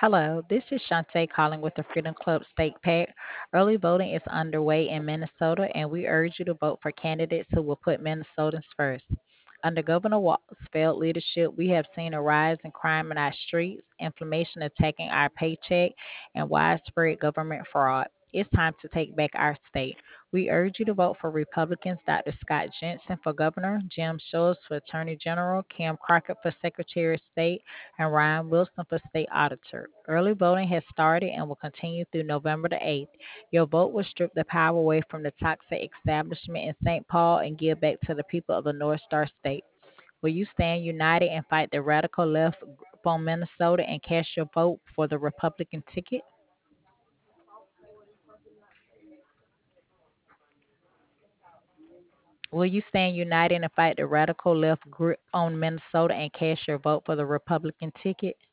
Hello, this is Shantae calling with the Freedom Club State PAC. Early voting is underway in Minnesota, and we urge you to vote for candidates who will put Minnesotans first. Under Governor Walz's failed leadership, we have seen a rise in crime in our streets, inflation attacking our paycheck, and widespread government fraud. It's time to take back our state. We urge you to vote for Republicans Dr. Scott Jensen for governor, Jim Schultz for attorney general, Kim Crockett for secretary of state, and Ryan Wilson for state auditor. Early voting has started and will continue through November the 8th. Your vote will strip the power away from the toxic establishment in St. Paul and give back to the people of the North Star State. Will you stand united and fight the radical left from Minnesota and cast your vote for the Republican ticket? Will you stand united and fight the radical left grip on Minnesota and cast your vote for the Republican ticket?